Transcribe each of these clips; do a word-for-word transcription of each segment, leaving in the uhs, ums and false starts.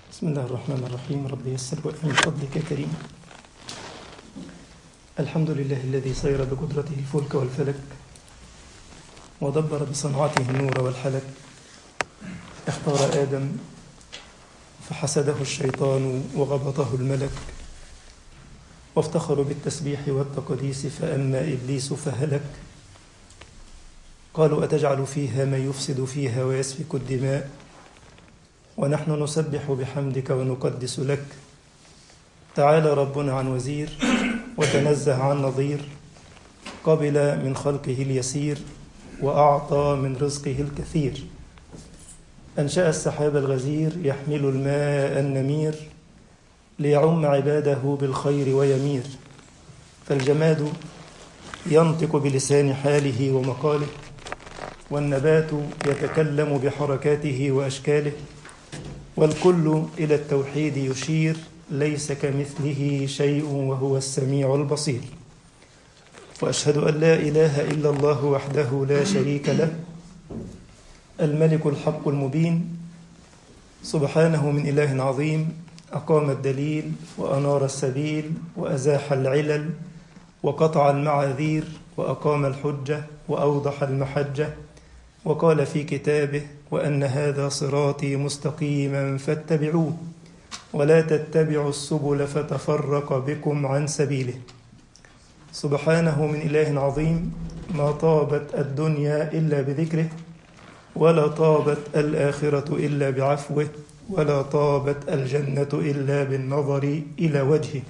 بسم الله الرحمن الرحيم. رب يسر وأعن بفضلك يا كريم. الحمد لله الذي سير بقدرته الفلك والفلك ودبر بصنعته النور والحلك. اختار آدم فحسده الشيطان وغبطه الملك، وافتخروا بالتسبيح والتقديس فأما إبليس فهلك. قالوا أتجعل فيها من يفسد فيها ويسفك الدماء ونحن نسبح بحمدك ونقدس لك. تعالى ربنا عن وزير وتنزه عن نظير، قبل من خلقه اليسير وأعطى من رزقه الكثير. أنشأ السحاب الغزير يحمل الماء النمير ليعم عباده بالخير ويمير. فالجماد ينطق بلسان حاله ومقاله، والنبات يتكلم بحركاته وأشكاله، والكل إلى التوحيد يشير، ليس كمثله شيء وهو السميع البصير. وأشهد أن لا إله إلا الله وحده لا شريك له، الملك الحق المبين، سبحانه من إله عظيم. أقام الدليل وأنار السبيل وأزاح العلل وقطع المعاذير وأقام الحجة وأوضح المحجة، وقال في كتابه: وأن هذا صراطي مستقيما فاتبعوه ولا تتبعوا السبل فتفرق بكم عن سبيله. سبحانه من إله عظيم، ما طابت الدنيا إلا بذكره، ولا طابت الآخرة إلا بعفوه، ولا طابت الجنة إلا بالنظر إلى وجهه.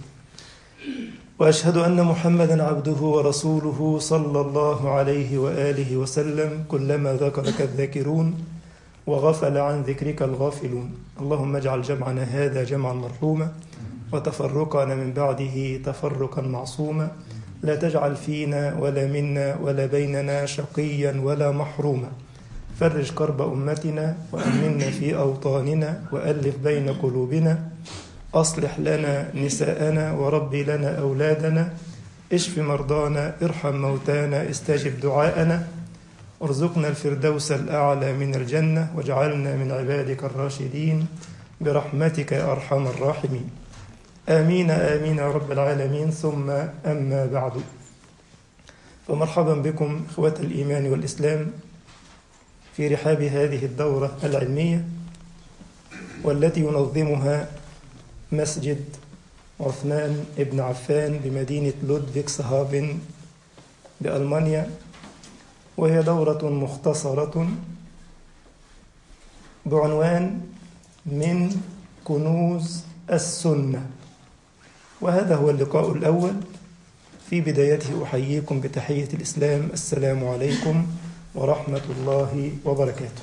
وأشهد أن محمدا عبده ورسوله صلى الله عليه وآله وسلم. كلما ذكرك الذاكرون وغفل عن ذكرك الغافلون. اللهم اجعل جمعنا هذا جمعا مرحوما، وتفرقنا من بعده تفرقا معصوما. لا تجعل فينا ولا منا ولا بيننا شقيا ولا محروما. فرج كرب أمتنا وأمنا في أوطاننا وألف بين قلوبنا. أصلح لنا نساءنا وربي لنا أولادنا. اشف مرضانا، ارحم موتانا، استجب دعاءنا. ارزقنا الفردوس الأعلى من الجنة، واجعلنا من عبادك الراشدين برحمتك يا أرحم الراحمين. آمين آمين يا رب العالمين. ثم أما بعد، فمرحبا بكم إخوة الإيمان والإسلام في رحاب هذه الدورة العلمية، والتي ينظمها مسجد عثمان بن عفان بمدينة لودفيكسهافن بألمانيا. وهي دورة مختصرة بعنوان من كنوز السنة. وهذا هو اللقاء الأول. في بدايته أحييكم بتحية الإسلام: السلام عليكم ورحمة الله وبركاته.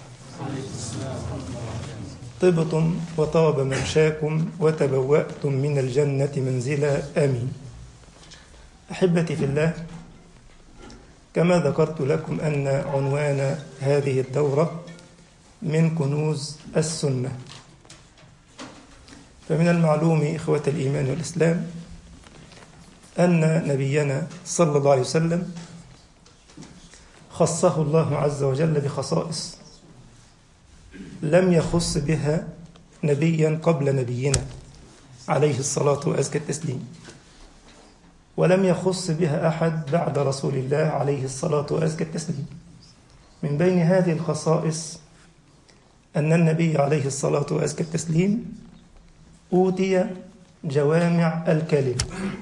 طبتم وطاب ممشاكم وتبوأتم من الجنة منزلا، آمين. أحبتي في الله، كما ذكرت لكم أن عنوان هذه الدورة من كنوز السنة. فمن المعلوم إخوة الإيمان والإسلام أن نبينا صلى الله عليه وسلم خصه الله عز وجل بخصائص لم يخص بها نبيا قبل نبينا عليه الصلاة وأزكى التسليم، ولم يخص بها أحد بعد رسول الله عليه الصلاة وأزكى التسليم. من بين هذه الخصائص أن النبي عليه الصلاة وأزكى التسليم أوتي جوامع الكلم.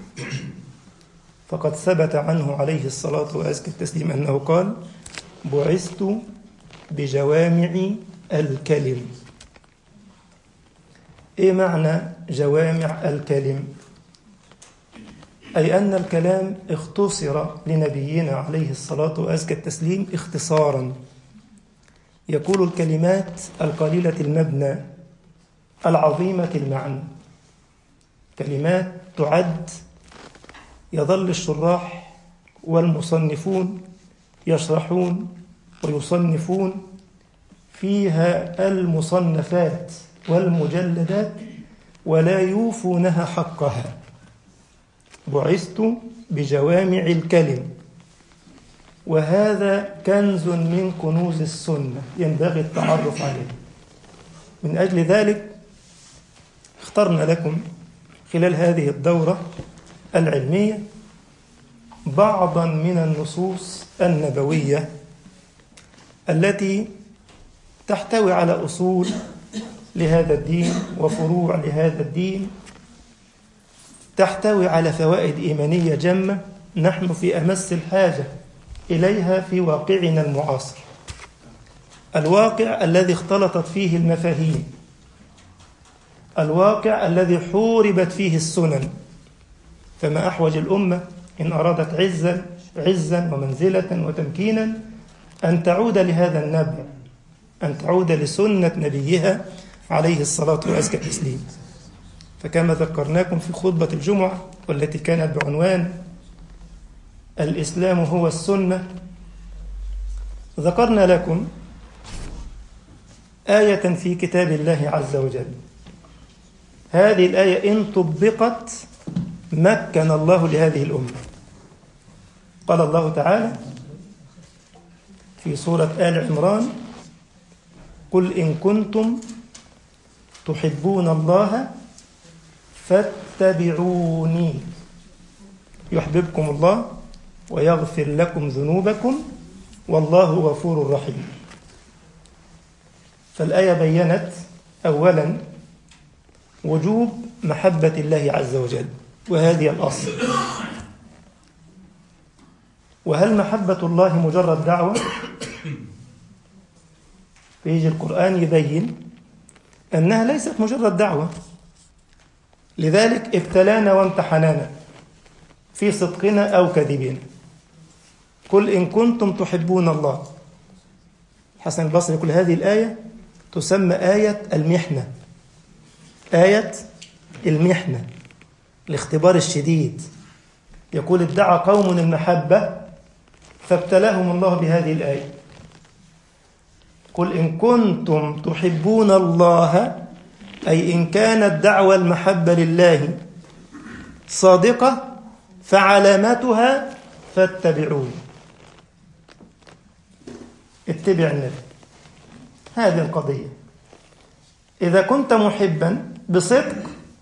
فقد ثبت عنه عليه الصلاة وأزكى التسليم أنه قال: بعثت بجوامع الكلم. إيه معنى جوامع الكلم؟ أي أن الكلام اختصر لنبينا عليه الصلاة وأزكى التسليم اختصارا، يقول الكلمات القليلة المبنى العظيمة المعنى، كلمات تعد يظل الشراح والمصنفون يشرحون ويصنفون فيها المصنفات والمجلدات ولا يوفونها حقها. بعثت بجوامع الكلم، وهذا كنز من كنوز السنة ينبغي التعرف عليه. من أجل ذلك اخترنا لكم خلال هذه الدورة العلمية بعضا من النصوص النبوية التي تحتوي على أصول لهذا الدين وفروع لهذا الدين، تحتوي على فوائد إيمانية جمة نحن في أمس الحاجة إليها في واقعنا المعاصر، الواقع الذي اختلطت فيه المفاهيم، الواقع الذي حوربت فيه السنن. فما أحوج الأمة إن أرادت عزا عزا ومنزلة وتمكينا أن تعود لهذا النبع، أن تعود لسنة نبيها عليه الصلاة وأزكى التسليم. فكما ذكرناكم في خطبة الجمعة والتي كانت بعنوان الإسلام هو السنة، ذكرنا لكم آية في كتاب الله عز وجل. هذه الآية إن طبقت مكن الله لهذه الأمة. قال الله تعالى في سورة آل عمران: قل إن كنتم تحبون الله فاتبعوني يحببكم الله ويغفر لكم ذنوبكم والله غفور رحيم. فالآية بيّنت أولا وجوب محبة الله عز وجل، وهذه الأصل. وهل محبة الله مجرد دعوة؟ فيجي القرآن يبين أنها ليست مجرد دعوة، لذلك ابتلانا وامتحنانا في صدقنا أو كذبنا. قل إن كنتم تحبون الله. حسن البصري يقول هذه الآية تسمى آية المحنة، آية المحنة، الاختبار الشديد. يقول ادعى قوم المحبة فابتلاهم الله بهذه الآية. قل إن كنتم تحبون الله، أي إن كانت دعوى المحبة لله صادقة فعلامتها فاتبعون. اتبع النبي. هذه القضية. إذا كنت محبا بصدق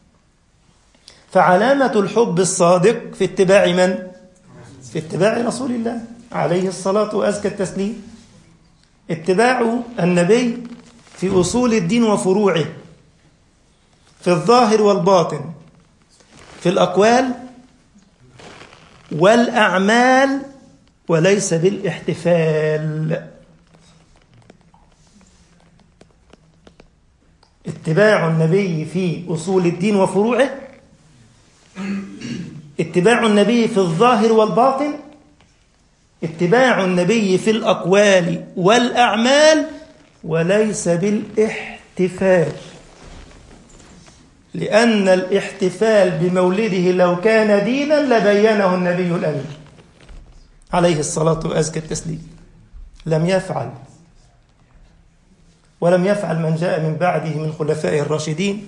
فعلامة الحب الصادق في اتباع من؟ في اتباع رسول الله عليه الصلاة وأزكى التسليم. اتباع النبي في أصول الدين وفروعه، في الظاهر والباطن، في الأقوال والأعمال، وليس بالاحتفال. اتباع النبي في أصول الدين وفروعه، اتباع النبي في الظاهر والباطن، اتباع النبي في الأقوال والأعمال، وليس بالاحتفال. لأن الاحتفال بمولده لو كان دينا لبينه النبي الأمين عليه الصلاة وأزكى التسليم. لم يفعل، ولم يفعل من جاء من بعده من خلفائه الراشدين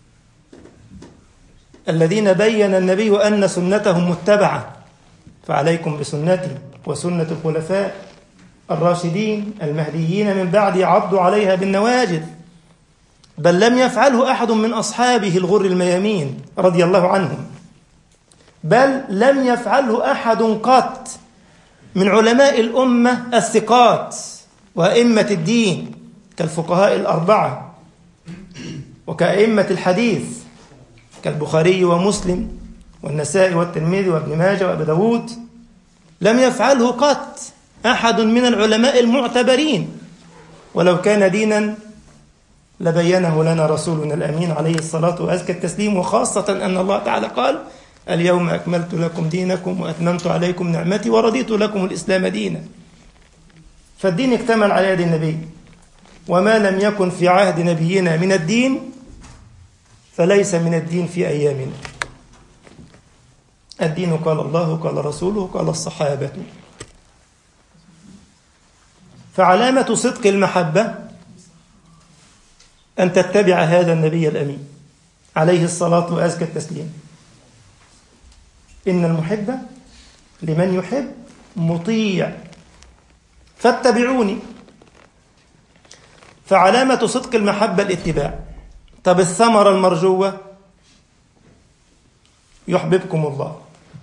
الذين بين النبي أن سنتهم متبعة. فعليكم بسنتي وسنة الخلفاء الراشدين المهديين من بعد عضوا عليها بالنواجذ. بل لم يفعله أحد من أصحابه الغر الميامين رضي الله عنهم، بل لم يفعله أحد قط من علماء الأمة الثقات وأئمة الدين كالفقهاء الأربعة وكأئمة الحديث كالبخاري ومسلم والنسائي والترمذي وابن ماجه وابي داود. لم يفعله قط أحد من العلماء المعتبرين، ولو كان دينا لبينه لنا رسولنا الأمين عليه الصلاة وأزكى التسليم. وخاصة أن الله تعالى قال: اليوم أكملت لكم دينكم وأتممت عليكم نعمتي ورضيت لكم الإسلام دينا. فالدين اكتمل على يد النبي، وما لم يكن في عهد نبينا من الدين فليس من الدين في أيامنا. الدين قال الله قال رسوله قال الصحابة. فعلامة صدق المحبة أن تتبع هذا النبي الأمين عليه الصلاة وأزكى التسليم. إن المحب لمن يحب مطيع فاتبعوني. فعلامة صدق المحبة الاتباع. طب الثمرة المرجوة يحببكم الله.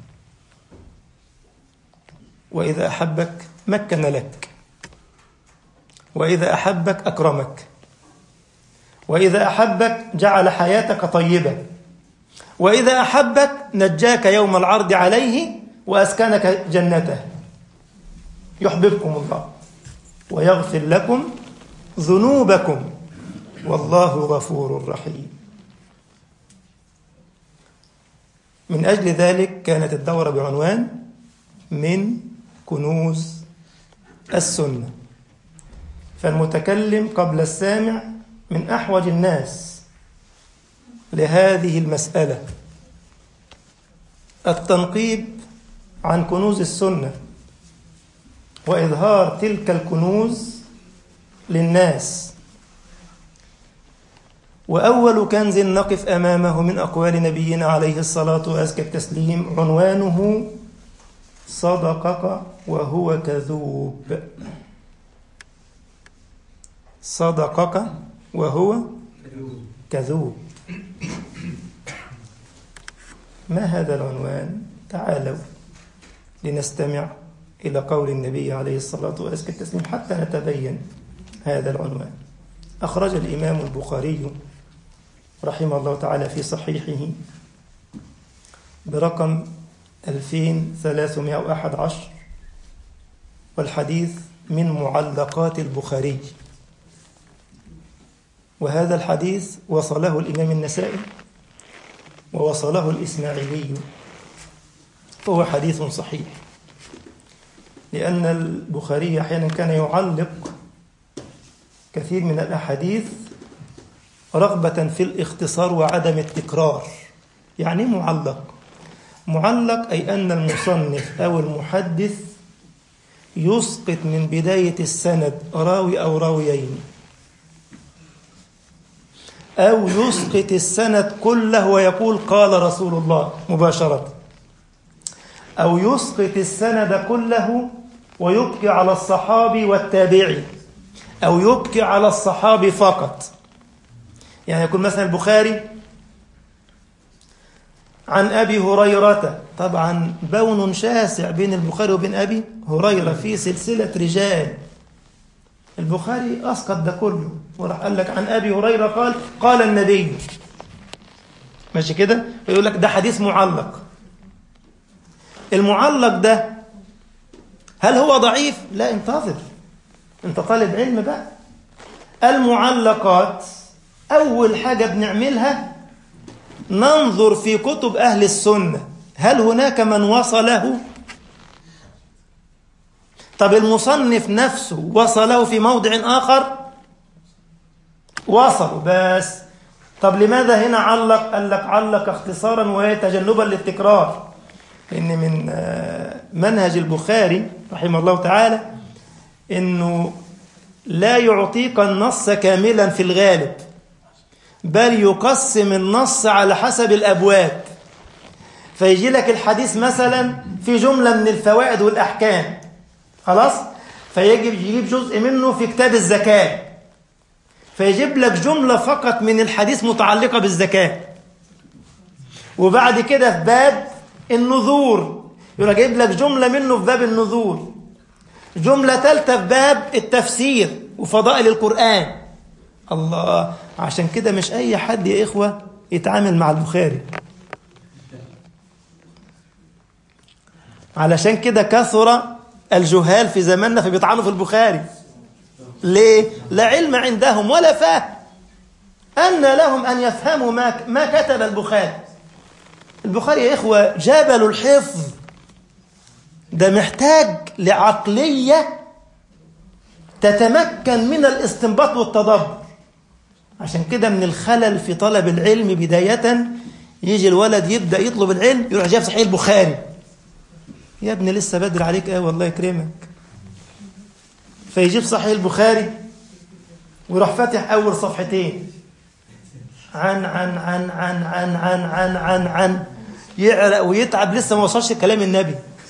وإذا أحبك مكن لك، وإذا أحبك أكرمك، وإذا أحبك جعل حياتك طيبة، وإذا أحبك نجاك يوم العرض عليه وأسكنك جنته. يحببكم الله ويغفر لكم ذنوبكم والله غفور رحيم. من أجل ذلك كانت الدورة بعنوان من كنوز السنة. فالمتكلم قبل السامع من أحوج الناس لهذه المسألة، التنقيب عن كنوز السنة وإظهار تلك الكنوز للناس. وأول كنز نقف أمامه من أقوال نبينا عليه الصلاة وأزكى التسليم عنوانه صدقك وهو كذوب. صدقك وهو كذوب. ما هذا العنوان؟ تعالوا لنستمع إلى قول النبي عليه الصلاة وأزكى التسليم حتى نتبين هذا العنوان. أخرج الإمام البخاري رحمه الله تعالى في صحيحه برقم ألفين وثلاثمائة وأحد عشر، والحديث من معلقات البخاري. وهذا الحديث وصله الإمام النسائي ووصله الإسماعيلي، فهو حديث صحيح، لأن البخاري أحيانا كان يعلق كثير من الأحاديث رغبة في الاختصار وعدم التكرار. يعني معلق معلق أي أن المصنف أو المحدث يسقط من بداية السند راوي أو راويين، أو يسقط السند كله ويقول قال رسول الله مباشرة، أو يسقط السند كله ويبقي على الصحابي والتابعي، أو يبقي على الصحابي فقط. يعني يقول مثلا البخاري عن أبي هريرة، طبعا بون شاسع بين البخاري وبين أبي هريرة في سلسلة رجال، البخاري أسقط ده كله وراح قال لك عن أبي هريرة قال قال النبي، ماشي كده، يقول لك ده حديث معلق. المعلق ده هل هو ضعيف؟ لا، انتظر، انت طالب علم بقى. المعلقات أول حاجة بنعملها ننظر في كتب أهل السنة، هل هناك من وصله؟ طب المصنف نفسه وصله في موضع آخر؟ وصله بس. طب لماذا هنا علق؟ قال لك علق اختصارا وتجنبا للتكرار، لأن من منهج البخاري رحمه الله تعالى إنه لا يعطيك النص كاملا في الغالب، بل يقسم النص على حسب الأبواب. فيجي لك الحديث مثلا في جملة من الفوائد والأحكام، خلاص، فيجب يجيب جزء منه في كتاب الزكاة، فيجيب لك جملة فقط من الحديث متعلقة بالزكاة. وبعد كده في باب النذور يقول لك جايب لك جملة منه في باب النذور، جملة ثالثة في باب التفسير وفضائل القرآن. الله، عشان كده مش أي حد يا إخوة يتعامل مع البخاري. علشان كده كثر الجهال في زماننا فبيطعنوا في البخاري. ليه؟ لا علم عندهم ولا فهم. أن لهم أن يفهموا ما ما كتب البخاري. البخاري يا إخوة جبل الحفظ، ده محتاج لعقلية تتمكن من الاستنباط والتدبر. عشان كده من الخلل في طلب العلم بداية يجي الولد يبدأ يطلب العلم يروح جايب صحيح البخاري، يا ابني لسه بدري عليك ايه والله يكرمك. فيجيب صحيح البخاري ويروح فاتح أول صفحتين عن عن عن عن عن عن عن عن عن يعرق ويتعب لسه ما وصلش كلام النبي.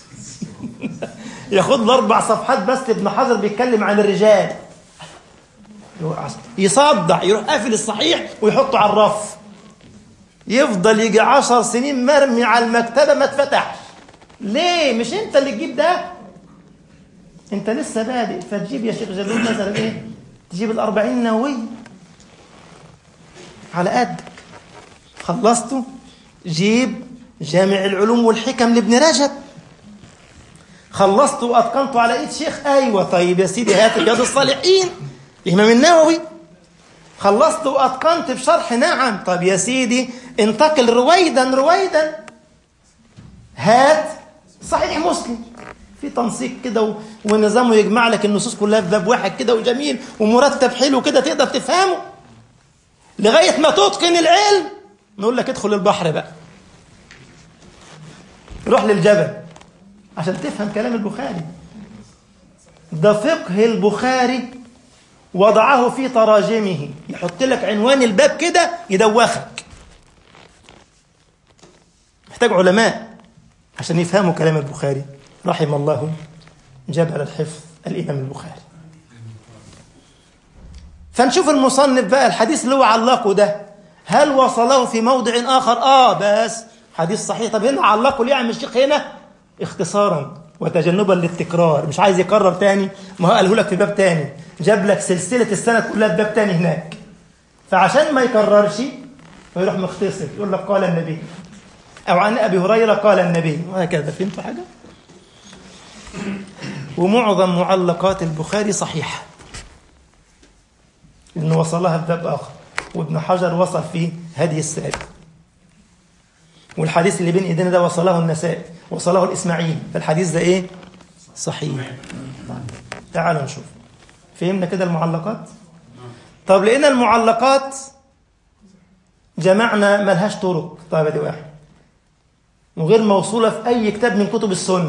ياخد له أربع صفحات بس ابن حجر بيتكلم عن الرجال، يصدع، يروح قافل الصحيح ويحطه على الرف. يفضل يجي عشر سنين مرمي على المكتبة ما اتفتحش. ليه؟ مش انت اللي تجيب ده، انت لسه بادئ. فتجيب يا شيخ جلول مثلا ايه؟ تجيب الأربعين النووية على قدك. خلصته جيب جامع العلوم والحكم لابن رجب. خلصته واتقنته على ايد شيخ. ايوه طيب يا سيدي هات رياض الصالحين الامام النووي. خلصت واتقنت بشرح. نعم طب يا سيدي انتقل رويدا رويدا، هات صحيح مسلم في تنسيق كده ونظامه يجمع لك النصوص كلها في باب واحد كده وجميل ومرتب حلو كده تقدر تفهمه لغايه ما تتقن العلم. نقول لك ادخل البحر بقى، روح للجبل عشان تفهم كلام البخاري. ده فقه البخاري وضعه في تراجمه، يحط لك عنوان الباب كده يدوخك. محتاج علماء عشان يفهموا كلام البخاري. رحم الله جبل الحفظ الإمام البخاري. فنشوف المصنف بقى الحديث اللي هو علقه ده، هل وصله في موضع آخر؟ آه بس حديث صحيح. طب هنا علقه ليه يا عم الشيخ؟ هنا اختصارا وتجنبا للتكرار، مش عايز يكرر تاني. ما هو قاله لك في باب تاني، جاب لك سلسلة السنة كلها في باب تاني هناك، فعشان ما يكررش فيروح مختصر يقول لك قال النبي أو عن أبي هريرة قال النبي، وهكذا. فهمتوا حاجة؟ ومعظم معلقات البخاري صحيحة، إنه وصلها في باب آخر، وابن حجر وصل في هدي السائل. والحديث اللي بين ايدينا ده وصله النسائي، وصله الإسماعيلي، فالحديث ده ايه؟ صحيح. تعالوا نشوف. فهمنا كده المعلقات؟ طب لقينا المعلقات جمعنا ملهاش طرق، طيب دي واحد وغير موصولة في أي كتاب من كتب السنة،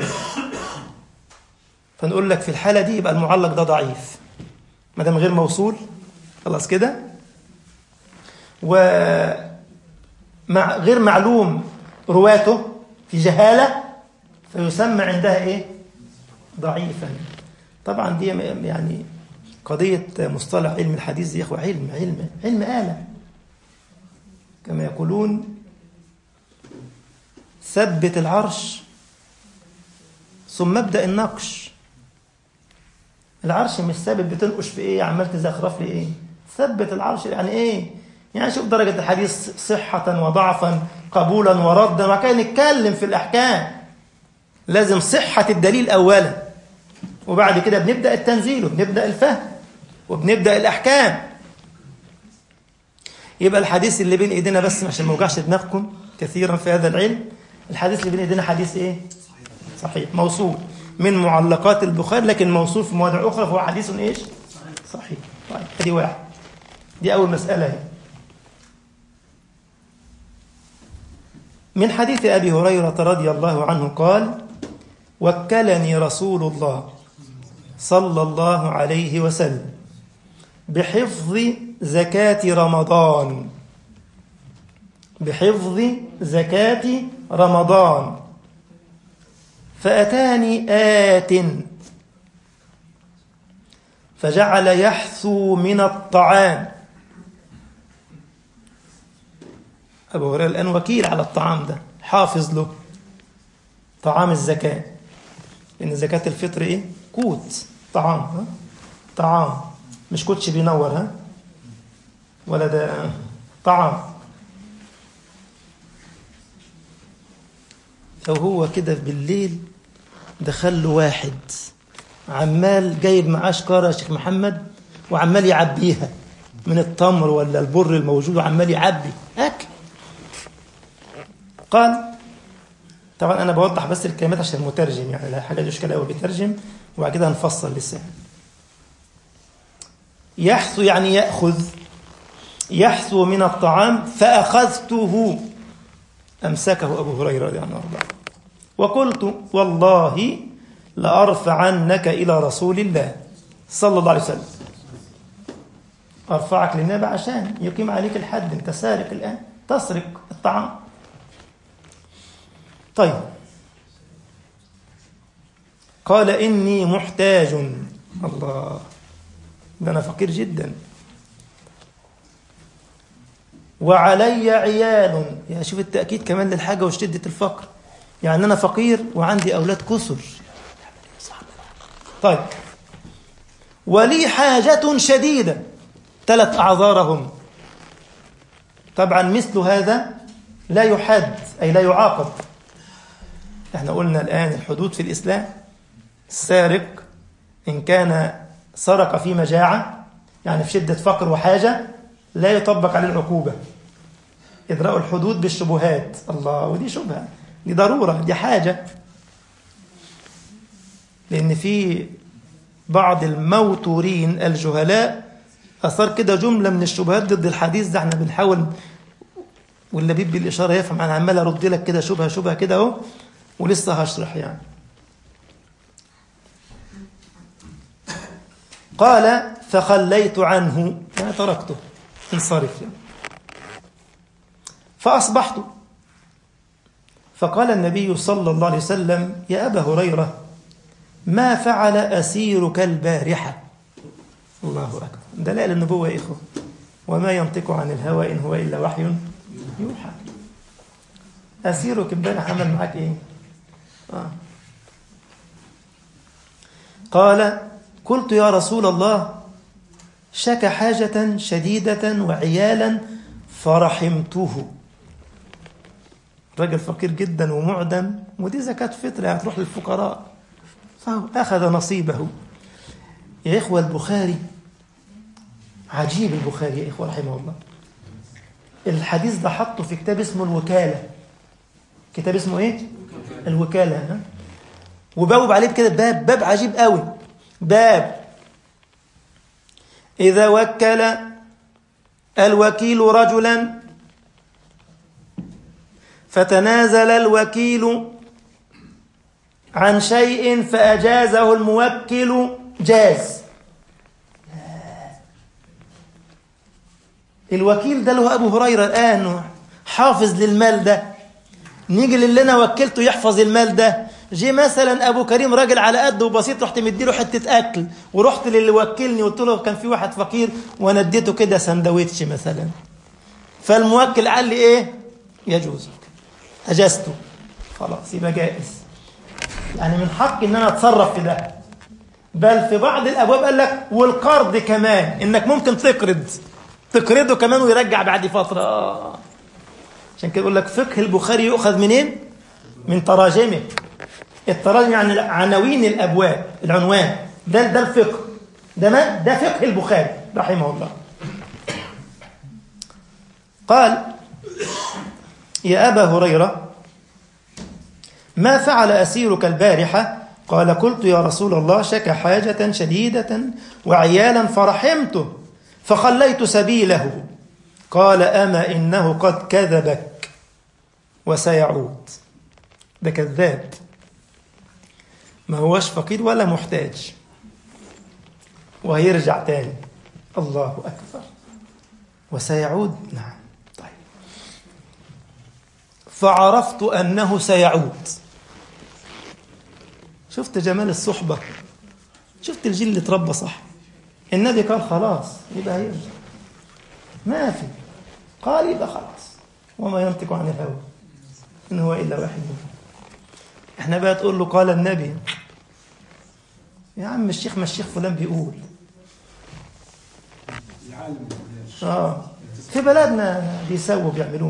فنقول لك في الحالة دي يبقى المعلق ده ضعيف ما دام غير موصول. خلاص كده. ومع غير معلوم رواته في جهالة فيسمى عندها ايه؟ ضعيفا. طبعا دي يعني قضية مصطلح علم الحديث دي يا اخوة علم علم علم آلة كما يقولون. ثبت العرش ثم ابدأ النقش. العرش مش ثابت بتنقش في ايه؟ عمال تزخرف لي ايه؟ ثبت العرش يعني ايه؟ يعني شوف درجة الحديث صحة وضعفا قبولا وردا، وبعد كده نتكلم في الأحكام. لازم صحة الدليل أولا، وبعد كده بنبدأ التنزيل وبنبدأ الفهم وبنبدأ الأحكام. يبقى الحديث اللي بين إيدينا، بس عشان ما اوجعش دماغكم كثيرا في هذا العلم، الحديث اللي بين إيدينا حديث إيه؟ صحيح موصول من معلقات البخاري، لكن موصول في مواضع أخرى فهو حديث إيش؟ صحيح. طيب دي واحد، دي أول مسألة هي. من حديث أبي هريرة رضي الله عنه قال: وكلني رسول الله صلى الله عليه وسلم بحفظ زكاة رمضان بحفظ زكاة رمضان فأتاني آت فجعل يحثو من الطعام. أبو هريرة الآن وكيل على الطعام ده، حافظ له طعام الزكاة، لأن زكاة الفطر إيه؟ كوت، طعام. ها؟ طعام مش كوتش بينور، ها؟ ولا ده طعام. لو هو كده بالليل دخل له واحد عمال جايب معاه شكارة يا شيخ محمد وعمال يعبيها من التمر ولا البر الموجود وعمال يعبي أكل. قال، طبعا أنا بوضح بس الكلمات عشان المترجم، يعني لا حاجة يشكل أو بيترجم وبعد كده هنفصل لسه. يحثو يعني يأخذ، يحثو من الطعام فأخذته، أمسكه أبو هريرة رضي الله عنه وقلت: والله لأرفعنك إلى رسول الله صلى الله عليه وسلم. أرفعك للنبي عشان يقيم عليك الحد، أنت سارق الآن، تسرق الطعام. طيب، قال: إني محتاج. الله، ده أنا فقير جدا. وعلي عيال. يا شوف التأكيد كمان للحاجة وشدة الفقر، يعني أنا فقير وعندي أولاد كسر. طيب، ولي حاجة شديدة، ثلاث أعذارهم. طبعا مثل هذا لا يحد، أي لا يعاقب. احنا قلنا الآن الحدود في الإسلام، السارق إن كان سرق في مجاعة، يعني في شدة فقر وحاجة، لا يطبق عليه العقوبة. إدراء الحدود بالشبهات، الله، ودي شبهة، دي ضرورة، دي حاجة. لأن في بعض الموتورين الجهلاء أثار كده جملة من الشبهات ضد الحديث ده. احنا بنحاول واللبيب بالإشارة يفهم، أنا عمال أرد لك كده شبهة شبهة كده أهو، ولسه هشرح يعني. قال فخليت عنه، يعني تركته، انصرف يعني. فأصبحت، فقال النبي صلى الله عليه وسلم يا أبا هريرة ما فعل أسيرك البارحة. الله أكبر، دلائل النبوة يا إخوة. وما ينطق عن الهوى إن هو إلا وحي يوحى. أسيرك البارحة عمل معك إيه؟ آه. قال قلت يا رسول الله شكى حاجة شديدة وعيالا فرحمته. رجل فقير جدا ومعدم، ودي زكاة فطر هتروح للفقراء، فأخذ نصيبه. يا إخوة البخاري عجيب، البخاري يا إخوة رحمه الله، الحديث ده حطه في كتاب اسمه الوكالة. كتاب اسمه إيه؟ الوكالة. ها؟ وباب عليه كده باب باب عجيب قوي، باب إذا وكل الوكيل رجلا فتنازل الوكيل عن شيء فأجازه الموكل جاز. الوكيل ده له أبو هريرة الآن حافظ للمال ده، نيجي للي أنا وكلته يحفظ المال ده. جي مثلا أبو كريم راجل على قده وبسيط، رحت مديله حتة أكل، ورحت للي وكلني قلت له كان في واحد فقير وأنا اديته كده سندويتش مثلا، فالموكل قال لي إيه؟ يجوز، أجازته، خلاص يبقى جائز. يعني من حق إن أنا أتصرف في ده. بل في بعض الأبواب قال لك والقرض كمان، إنك ممكن تقرض تقرضه كمان ويرجع بعد فترة. آه. عشان كده يقول لك فقه البخاري يؤخذ منين؟ من تراجمه. التراجم يعني عناوين الأبواب، العنوان ده ده الفقه، ده ما ده فقه البخاري رحمه الله. قال يا أبا هريرة ما فعل أسيرك البارحة؟ قال قلت يا رسول الله شكى حاجة شديدة وعيالا فرحمته فخليت سبيله. قال أما إنه قد كذبك وسيعود. ده كذاب، ما هوش فقير ولا محتاج، وهيرجع تاني. الله أكبر. وسيعود، نعم. طيب، فعرفت أنه سيعود. شفت جمال الصحبة، شفت الجيل اللي تربى صح. النبي قال خلاص يبقى هيرجع، ما في، قال يبقى خلاص. وما ينطق عن الهوى إن هو إلا واحد. احنا بقى تقول له قال النبي، يا عم الشيخ ما الشيخ فلان بيقول. آه في بلدنا بيسووا بيعملون،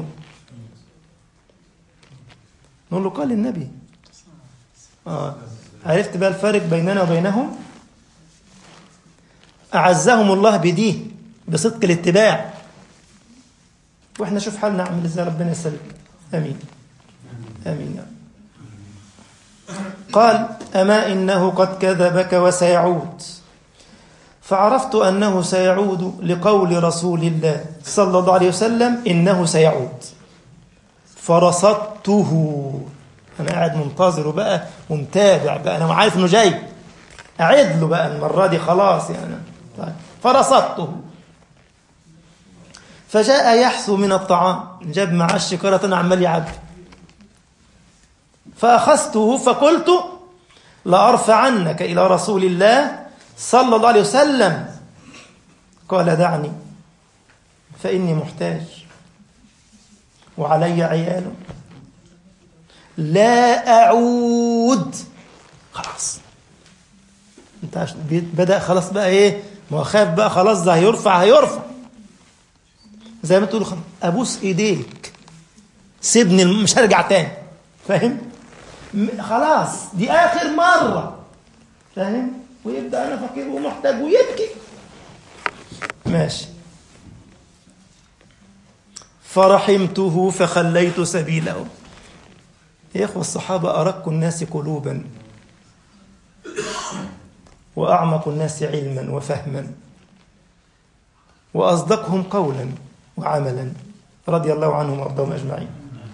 نقول له قال النبي. آه عرفت بقى الفارق بيننا وبينهم؟ أعزهم الله بديه، بصدق الاتباع، وإحنا شوف حالنا عامل إزاي. ربنا يسلم. آمين آمين. قال أما إنه قد كذبك وسيعود. فعرفت أنه سيعود لقول رسول الله صلى الله عليه وسلم إنه سيعود، فرصدته. أنا قاعد منتظر بقى ومتابع بقى، أنا عارف إنه جاي، أعد له بقى المرة دي خلاص يعني. طيب. فرصدته فجاء يحثو من الطعام، جاب معاه الشكارة أنا عمال يعبي. فأخذته فقلت لأرفعنك إلى رسول الله صلى الله عليه وسلم. قال دعني فإني محتاج. وعلي عيال، لا أعود. خلاص انت بدأ خلاص بقى ايه، ما هو خاف بقى خلاص، ده هيرفع هيرفع زي ما تقول خلاص ابوس ايديك سيبني مش هرجع تاني، فاهم؟ خلاص دي اخر مرة، فاهم؟ ويبدأ انا فقير ومحتاج ويبكي. ماشي. فرحمته فخليت سبيله. يا اخوة الصحابة أرق الناس قلوبا وأعمق الناس علما وفهما وأصدقهم قولا وعملا، رضي الله عنهم وأرضاهم أجمعين.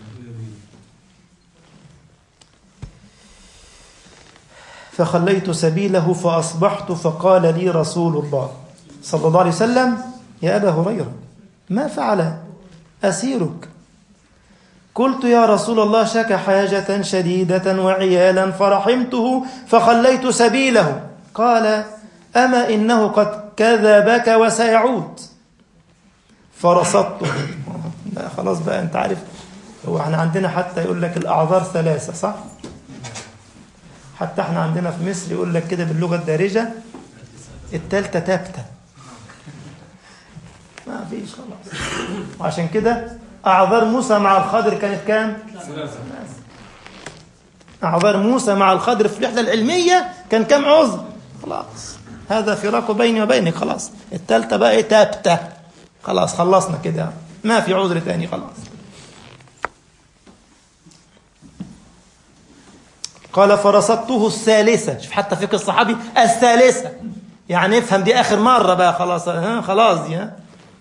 فخليت سبيله فأصبحت فقال لي رسول الله صلى الله عليه وسلم: يا أبا هريرة، ما فعل أسيرك؟ قلت: يا رسول الله، شك حاجة شديدة وعيالا فرحمته فخليت سبيله. قال: أما إنه قد كذبك وسيعود. فرصدته. لا خلاص بقى، أنت عارف هو احنا عندنا حتى يقول لك الأعذار ثلاثة، صح؟ حتى احنا عندنا في مصر يقول لك كده باللغة الدارجة التالتة تابتة، ما فيش خلاص. وعشان كده أعذار موسى مع الخضر كانت كام؟ أعذار موسى مع الخضر في الرحلة العلمية كان كام عذر؟ خلاص هذا فراق بيني وبينك، خلاص التالتة بقى ايه؟ تابتة. خلاص خلصنا كده، ما في عذر تاني خلاص. قال: فرصدته الثالثة. شوف حتى فقه الصحابي الثالثة، يعني افهم دي آخر مرة بقى، خلاص ها خلاص دي ها.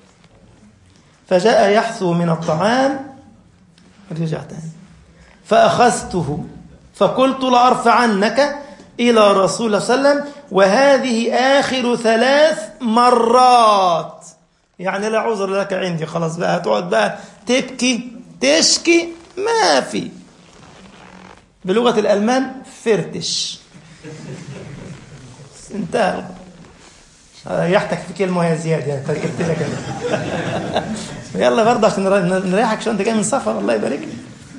فجاء يحثو من الطعام، رجع تاني فأخذته فقلت: لأرفعنك إلى رسول الله صلى الله عليه وسلم وهذه آخر ثلاث مرات، يعني لا عذر لك عندي، خلاص بقى هتقعد بقى تبكي تشكي، ما في. بلغة الألمان فرتش، انتهى. يحتك في كلمة يا زياد، يعني تركبت لك يلا برضه عشان نريحك شو انت جاي من سفر، الله يبارك لك.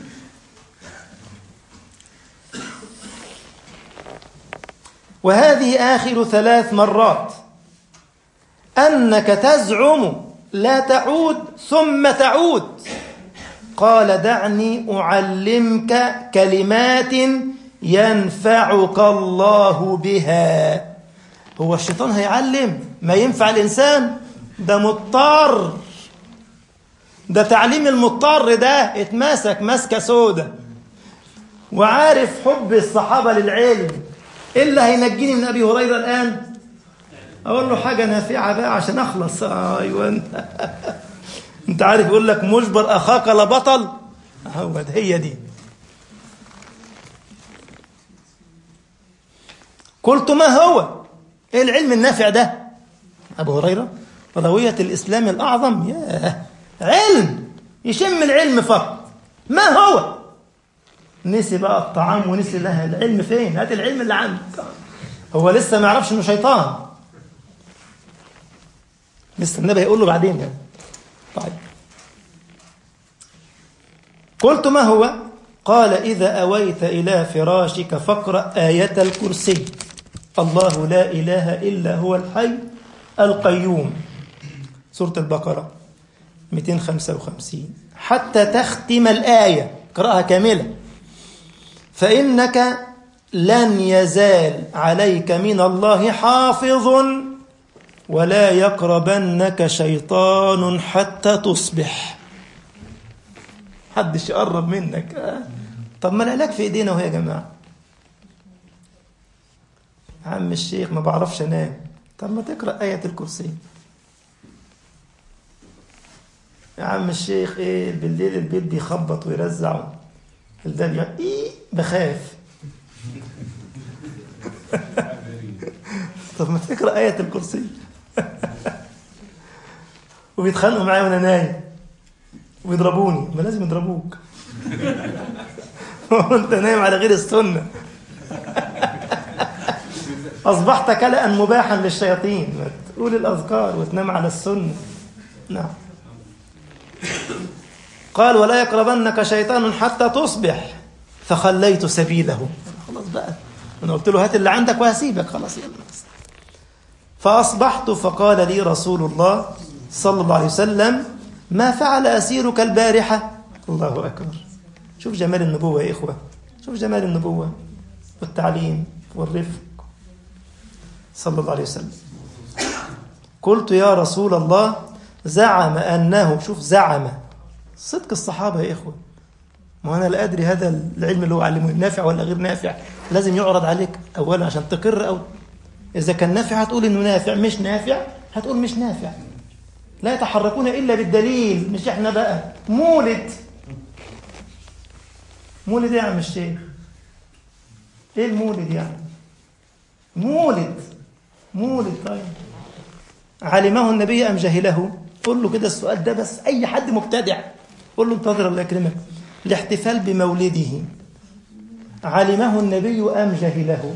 وهذه آخر ثلاث مرات أنك تزعم لا تعود ثم تعود. قال: دعني أعلمك كلمات ينفعك الله بها. هو الشيطان هيعلم ما ينفع الإنسان؟ ده مضطر، ده تعليم المضطر، ده اتمسك مسكة سودة. وعارف حب الصحابة للعلم، إيه اللي هينجيني من أبي هريرة الآن؟ أقول له حاجة نافعة بقى عشان أخلص. أيوة أنت أنت عارف يقول لك مجبر أخاك لبطل، هو ده، هي دي. قلت: ما هو؟ إيه العلم النافع ده؟ أبو هريرة روية الإسلام الأعظم، يا علم يشم العلم فقط، ما هو؟ نسي بقى الطعام ونسي لها العلم فين؟ هات العلم اللي عندك. هو لسه ما يعرفش إنه شيطان، لسه النبي هيقول له بعدين يعني. طيب، قلت: ما هو؟ قال: إذا أويت إلى فراشك فاقرأ آية الكرسي، الله لا إله إلا هو الحي القيوم، سورة البقرة مئتين وخمسة وخمسين، حتى تختم الآية، قرأها كاملة. فإنك لن يزال عليك من الله حافظ ولا يقربنك شيطان حتى تصبح. حدش يقرب منك. آه. طب ما العلاج في ايدينا وهي يا جماعة. عم الشيخ ما بعرفش انام، طب ما تقرأ آية الكرسي. يا عم الشيخ ايه بالليل البيت بيخبط ويرزع الباب، ايه بخاف طب ما تقرأ آية الكرسي وبيتخانقوا معايا وانا نايم ويضربوني، ما لازم يضربوك وانت نايم على غير السنة أصبحت كلأ مباحا للشياطين. تقول الأذكار وتنام على السنة. نعم. قال ولا يقربنك شيطان حتى تصبح، فخليت سبيله. خلاص بقى، أنا قلت له هات اللي عندك وهسيبك، خلاص يلا. فأصبحت فقال لي رسول الله صلى الله عليه وسلم ما فعل أسيرك البارحة؟ الله أكبر. شوف جمال النبوة يا إخوة، شوف جمال النبوة والتعليم والرفق صلى الله عليه وسلم. قلت يا رسول الله زعم أنه، شوف زعم، صدق الصحابة يا إخوة. ما أنا لا أدري هذا العلم اللي هو علمه نافع ولا غير نافع، لازم يعرض عليك أولا عشان تقر، أو إذا كان نافع هتقول إنه نافع، مش نافع هتقول مش نافع. لا يتحركون إلا بالدليل، مش إحنا بقى مولد. مولد إيه يا عم الشيخ؟ إيه المولد يعني؟ مولد مولد طيب علمه النبي أم جهله؟ قل له كده السؤال ده بس، أي حد مبتدع قل له انتظر الله يكرمك، الاحتفال بمولده علمه النبي أم جهله؟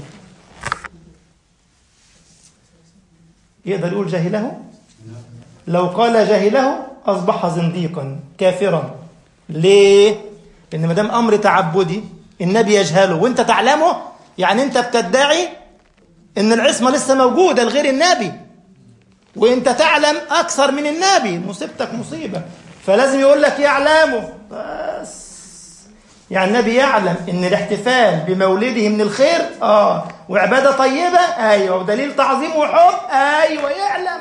يقدر يقول جهله؟ لو قال جهله أصبح زنديقا كافرا. ليه؟ لأن ما دام أمر تعبدي النبي يجهله وانت تعلمه، يعني انت بتدعي ان العصمة لسه موجودة لغير النبي، وانت تعلم أكثر من النبي، مصيبتك مصيبة. فلازم يقول لك يعلمه بس. يعني النبي يعلم ان الاحتفال بمولده من الخير، اه وعبادة طيبة، ايوه، ودليل تعظيم وحب، ايوه يعلم.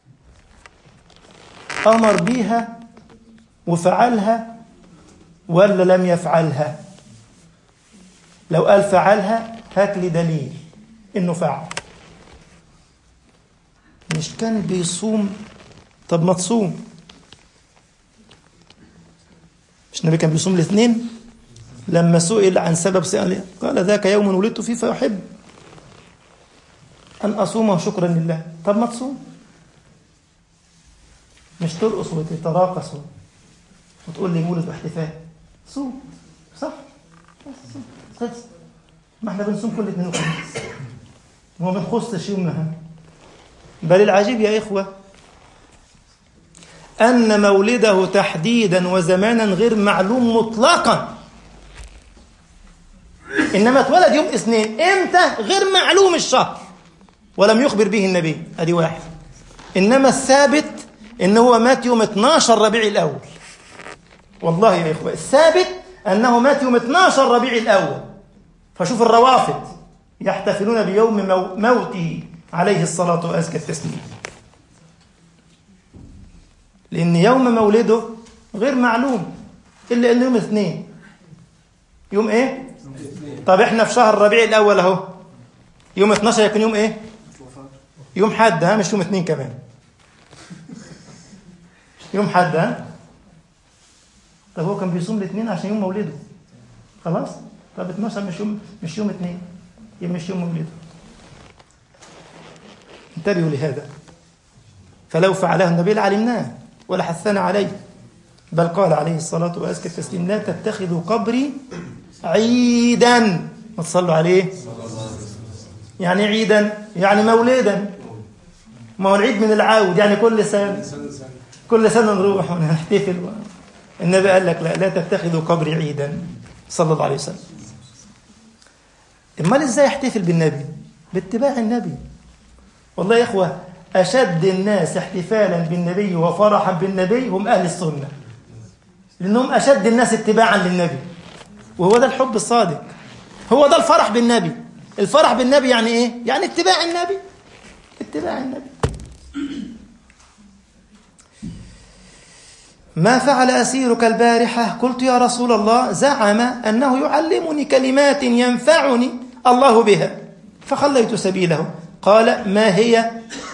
أمر بيها وفعلها ولا لم يفعلها؟ لو قال فعلها هات لي دليل انه فعل. مش كان بيصوم؟ طب ما تصوم. مش النبي كان بيصوم الاثنين؟ لما سئل عن سبب سأله قال ذاك يوم ولدت فيه فيحب أن أصومه شكرا لله. طب ما تصوم، مش ترقص وتتراقص وتقول لي مولد واحتفال. صوم، صح؟ صوم. ما احنا بنصوم كل اثنين وخميس وما بنخصش يومها. بل العجيب يا إخوة أن مولده تحديدا وزمانا غير معلوم مطلقا، إنما اتولد يوم اثنين، إمتى غير معلوم الشهر ولم يخبر به النبي، أدي واحد. إنما الثابت إنه هو مات يوم اثناشر ربيع الأول. والله يا إخوة الثابت أنه مات يوم اثناشر ربيع الأول. فشوف الروافض يحتفلون بيوم موته عليه الصلاة وأزكى التسليم، لأن يوم مولده غير معلوم إلا أنه يوم اثنين. يوم إيه؟ طب إحنا في شهر ربيع الأول أهو، يوم اثناشر يكون يوم إيه؟ يوم حد، ها، مش يوم اثنين كمان، يوم حد، ها. طب هو كان بيصوم الاثنين عشان يوم مولده، خلاص. طب اثناشر مش يوم مش يوم اثنين، يبقى مش يوم مولده. انتبهوا لهذا. فلو فعله النبي لعلمناه ولا حثنا عليه، بل قال عليه الصلاة وأزكى التسليم لا تتخذوا قبري عيدا. ما تصلوا عليه. يعني عيدا يعني مولدا، ما هو العيد من العود، يعني كل سنة كل سنة نروح ونحتفل. النبي قال لك لا لا تتخذوا قبري عيدا صلى الله عليه وسلم. امال ازاي يحتفل بالنبي؟ باتباع النبي. والله يا إخوة أشد الناس احتفالا بالنبي وفرحا بالنبي هم أهل السنة، لأنهم أشد الناس اتباعا للنبي، وهو ده الحب الصادق، هو ده الفرح بالنبي. الفرح بالنبي يعني إيه؟ يعني اتباع النبي، اتباع النبي. ما فعل أسيرك البارحة؟ قلت يا رسول الله زعم أنه يعلمني كلمات ينفعني الله بها فخليت سبيله. قال ما هي؟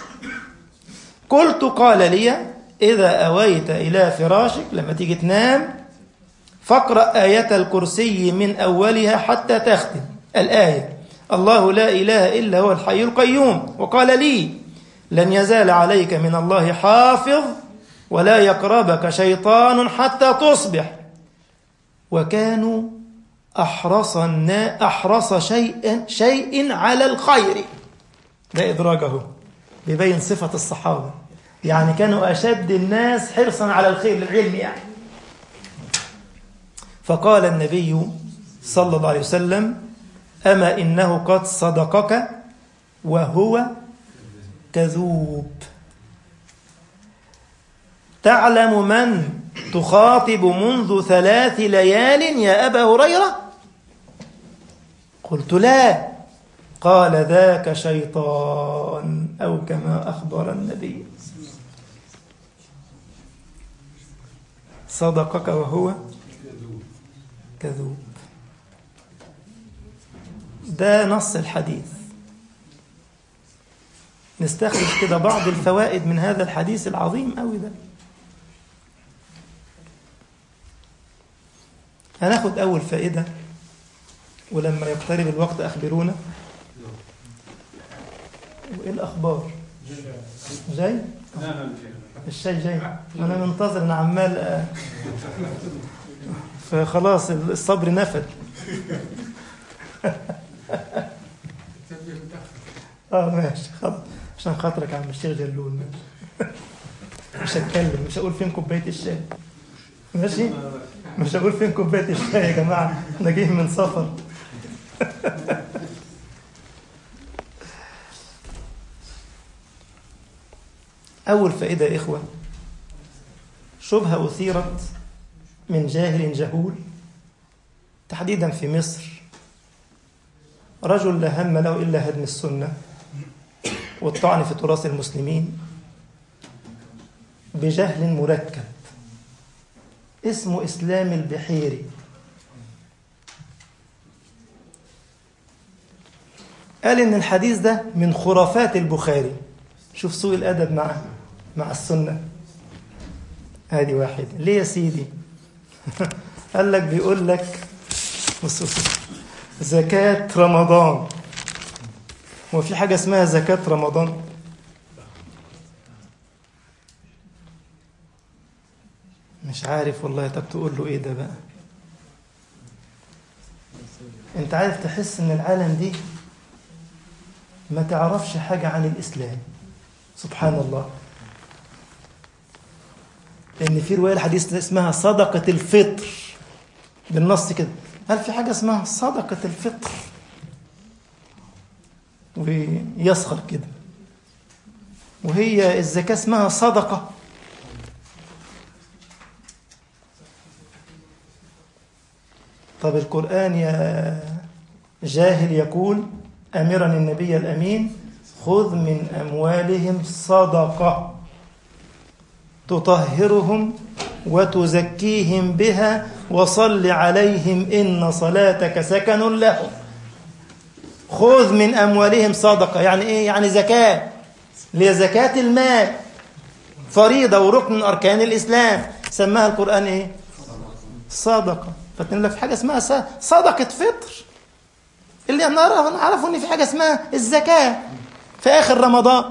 قلت قال لي إذا أويت إلى فراشك، لما تيجي تنام فاقرأ آية الكرسي من أولها حتى تختم الآية الله لا إله إلا هو الحي القيوم. وقال لي لن يزال عليك من الله حافظ ولا يقربك شيطان حتى تصبح. وكانوا أحرص أحرص شيء شيء على الخير. ده إدراجه بيبين صفة الصحابة، يعني كانوا أشد الناس حرصا على الخير للعلم. يعني فقال النبي صلى الله عليه وسلم: أما إنه قد صدقك وهو كذوب. تعلم من تخاطب منذ ثلاث ليال يا أبا هريرة؟ قلت: لا. قال: ذاك شيطان، أو كما أخبر النبي. صدقك وهو كذوب. ده نص الحديث. نستخرج كده بعض الفوائد من هذا الحديث العظيم أوي ده. هناخد أول فائدة، ولما يقترب الوقت أخبرونا. وإيه الأخبار؟ جاي؟ الشاي جاي. أنا منتظر، أنا عمال فخلاص الصبر نفد. اه ماشي خلاص، عشان خاطرك يا عم الشيخ جلول. ماشي. مش هتكلم، مش هقول فين كوبايه الشاي. ماشي، مش هقول فين كوبايه الشاي يا جماعه، انا جاي من سفر. اول فائده يا اخوه، شبهه اثيرت من جاهل جهول تحديدا في مصر. رجل لا هم له الا هدم السنه والطعن في تراث المسلمين بجهل مركب، اسمه إسلام البحيري. قال إن الحديث ده من خرافات البخاري. شوف سوء الأدب مع مع السنة. هذه واحد. ليه يا سيدي؟ قال لك بيقول لك زكاة رمضان. هو في حاجة اسمها زكاة رمضان؟ مش عارف والله. طب تقول له ايه ده بقى؟ انت عارف تحس ان العالم دي ما تعرفش حاجة عن الإسلام. سبحان الله. لأن في رواية الحديث اسمها صدقة الفطر بالنص كده. هل في حاجة اسمها صدقة الفطر؟ ويسخر كده. وهي الزكاة اسمها صدقة. طب القرآن يا جاهل يقول أمرا النبي الأمين: خذ من أموالهم صدقة تطهرهم وتزكيهم بها وصل عليهم إن صلاتك سكن لهم. خذ من أموالهم صدقة يعني إيه؟ يعني زكاة. لزكاة المال فريضة وركن من أركان الإسلام. سماها القرآن إيه؟ صدقة. فتنين لك في حاجة اسمها صدقة فطر. اللي نعرفه إن في حاجة اسمها الزكاة في آخر رمضان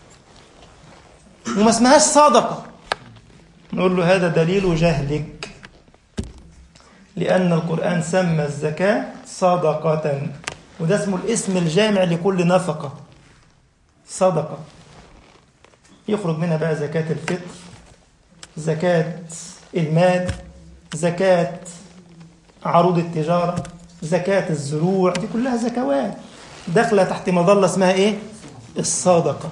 وما اسمهاش صدقة. نقول له هذا دليل جهلك، لأن القرآن سمى الزكاة صدقة، وده اسمه الاسم الجامع لكل نفقة. صدقة يخرج منها بقى زكاة الفطر، زكاة المال، زكاة عروض التجارة، زكاة الزروع. دي كلها زكوات داخلة تحت مظلة اسمها ايه؟ الصدقة.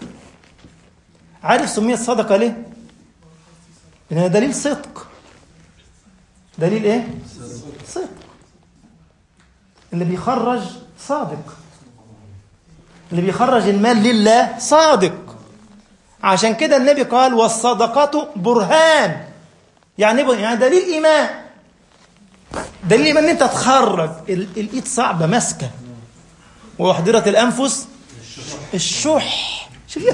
عارف سميت صدقة ليه؟ لأنها دليل صدق. دليل ايه؟ صدق. اللي بيخرج صادق، اللي بيخرج المال لله صادق. عشان كده النبي قال والصدقة برهان. يعني يعني دليل إيمان. دليل إيمان ان انت تخرج. الايد صعبة ماسكة وأحضرت الأنفس الشح. شوف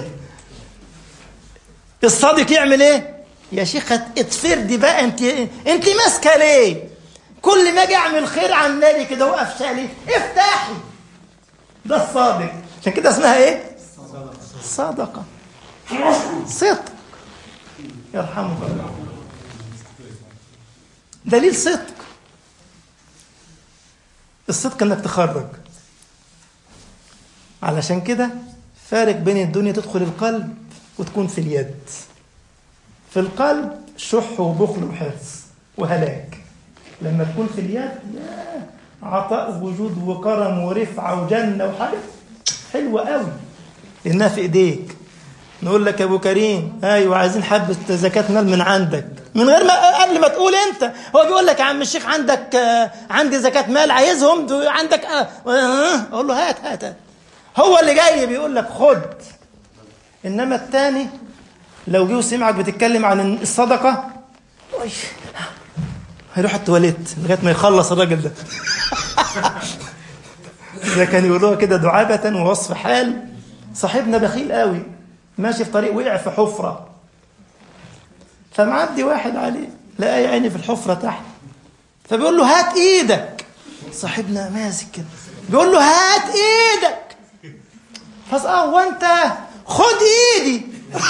الصادق يعمل ايه؟ يا شيخة اتفردي بقى، انت انت ماسكة ليه؟ كل ما اجي اعمل خير عمالي كده وقف شالي افتحي. ده الصادق. عشان كده اسمها ايه؟ صدقة. صدق. يرحمك الله. دليل صدق. الصدق انك تخرج. علشان كده فارق بين الدنيا تدخل القلب وتكون في اليد. في القلب شح وبخل وحرص وهلاك. لما تكون في اليد يا عطاء وجود وكرم ورفعة وجنة وحاجة حلوة قوي لأنها في إيديك. نقول لك يا أبو كريم أيوة عايزين حبة زكاة مال من عندك، من غير ما قبل ما تقول أنت هو بيقول لك يا عم الشيخ عندك آه عندي زكاة مال عايزهم عندك آه أقول له هات هات هات. هو اللي جاي بيقول لك خد. إنما الثاني لو جه وسمعك بتتكلم عن الصدقة هيروح التواليت لغاية ما يخلص الراجل ده. ده كان يقولوها كده دعابة ووصف حال. صاحبنا بخيل قوي ماشي في طريق وقع في حفرة، فمعدي واحد عليه لقى يا عيني في الحفرة تحت، فبيقول له هات ايدك. صاحبنا ماسك كده بيقول له هات ايدك، فص اه وانت خد ايدي.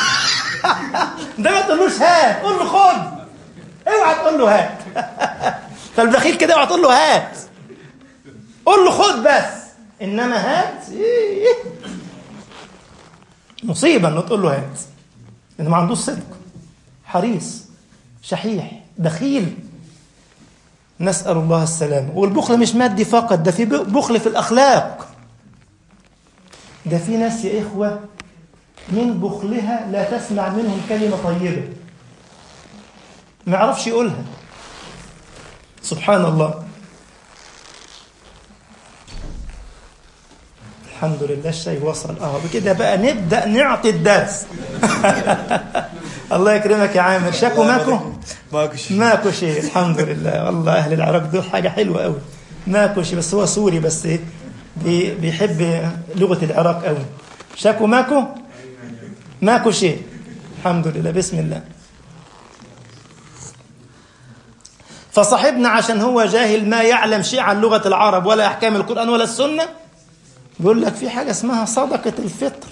ده ما تقولوش هات، قول له خد، اوعى تقول له هات. فالبخيل كده اوعى تقول له هات، قول له خد بس، انما هات إيه؟ مصيبه انه تقول له هات، لانه ما عندوش صدق، حريص شحيح بخيل. نسأل الله السلامة. والبخل مش مادي فقط، ده في بخل في الأخلاق. ده في ناس يا إخوة من بخلها لا تسمع منهم كلمة طيبة، ما يعرفش يقولها. سبحان الله. الحمد لله الشيء وصل. اه بكده بقى نبدأ نعطي الدرس. الله يكرمك يا عامر. شاكو ماكو ماكو شيء ماكو شيء. الحمد لله. والله أهل العراق دول حاجة حلوة قوي. ماكو شيء بس هو سوري، بس إيه بيحب لغة العراق قوي. شاكو ماكو ماكو شيء. الحمد لله. بسم الله. فصاحبنا عشان هو جاهل ما يعلم شيء عن لغة العرب ولا أحكام القرآن ولا السنة، بيقول لك في حاجة اسمها صدقة الفطر.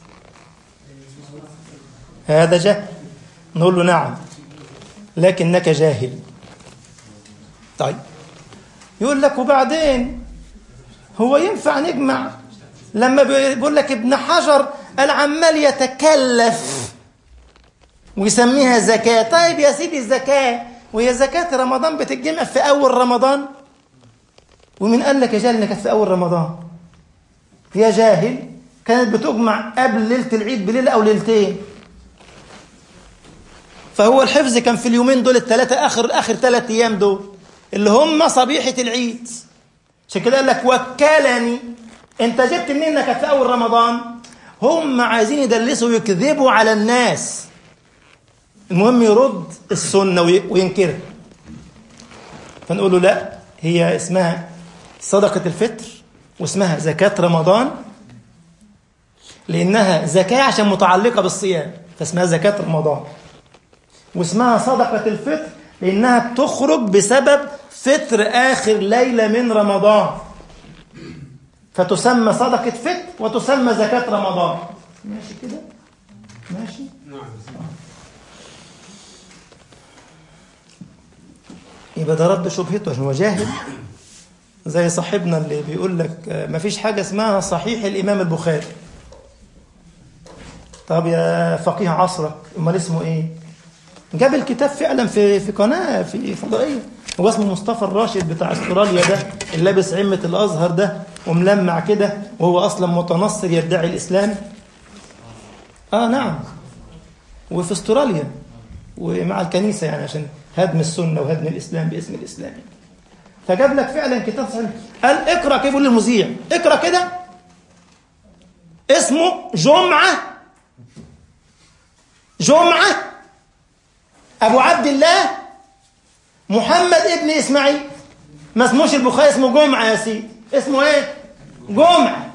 هذا جهل. نقول له نعم لكنك جاهل. طيب يقول لك وبعدين هو ينفع نجمع؟ لما بيقول لك ابن حجر العمال يتكلف ويسميها زكاة. طيب يا سيدي الزكاة وهي زكاة رمضان بتتجمع في أول رمضان؟ ومن قال لك يا جاهل انك في أول رمضان؟ يا جاهل كانت بتجمع قبل ليلة العيد بليلة أو ليلتين. فهو الحفظ كان في اليومين دول الثلاثة، آخر آخر ثلاث أيام دول اللي هم صبيحة العيد. عشان كده قال لك وكلني. أنت جبت منين إنك في أول رمضان؟ هم عايزين يدلسوا ويكذبوا على الناس. المهم يرد السنة وينكرها. فنقول له لا، هي اسمها صدقة الفطر واسمها زكاة رمضان، لأنها زكاة عشان متعلقة بالصيام فاسمها زكاة رمضان، واسمها صدقة الفطر لأنها بتخرج بسبب فطر آخر ليلة من رمضان، فتسمى صدقة فطر وتسمى زكاة رمضان. ماشي كده؟ ماشي؟ نعم. يبقى ده رد شبهته عشان هو جاهل، زي صاحبنا اللي بيقول لك ما فيش حاجة اسمها صحيح الإمام البخاري. طب يا فقيه عصرك امال اسمه ايه؟ جاب الكتاب فعلا في في قناة في فضائية، هو اسمه مصطفى الراشد بتاع استراليا ده اللي لابس عمة الأزهر ده وملمع كده، وهو أصلا متنصر يدعي الإسلام. آه نعم، وفي استراليا ومع الكنيسة يعني عشان هدم السنة وهدم الإسلام باسم الإسلام. فجاب لك فعلا كتاب صحيح. قال اقرأ كيف يقول للمذيع اقرأ كده، اسمه جمعة جمعة أبو عبد الله محمد ابن إسماعيل. ما اسموش البخاري، اسمه جمعة يا سيدي. اسمه ايه؟ جمعة.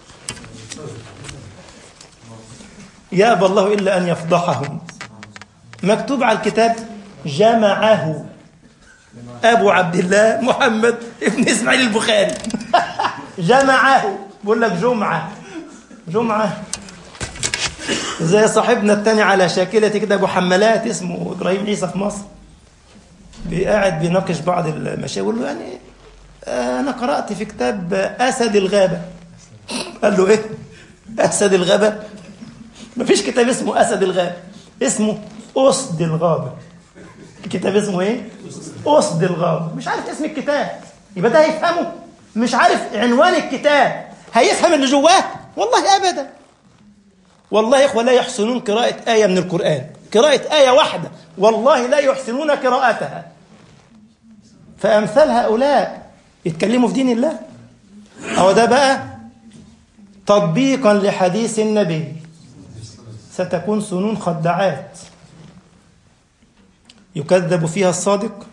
يأبى الله إلا أن يفضحهم. مكتوب على الكتاب جمعه أبو عبد الله محمد ابن إسماعيل البخاري. جمعه. بقول لك جمعة جمعة. زي صاحبنا التاني على شاكلة كده أبو حمالات اسمه إبراهيم عيسى في مصر، قاعد بيناقش بعض المشايخ يقول له يعني أنا قرأت في كتاب أسد الغابة. قال له إيه؟ أسد الغابة؟ مفيش كتاب اسمه أسد الغابة، اسمه أسد الغابة. الكتاب اسمه إيه؟ أسد الغابة، مش عارف اسم الكتاب، يبقى ده هيفهمه؟ مش عارف عنوان الكتاب هيفهم اللي جواه؟ والله أبدا. والله يا إخوة لا يحسنون قراءة آية من القرآن، قراءة آية واحدة والله لا يحسنون قراءتها. فأمثال هؤلاء يتكلموا في دين الله. أو ده بقى تطبيقا لحديث النبي، ستكون سنون خداعات يكذب فيها الصادق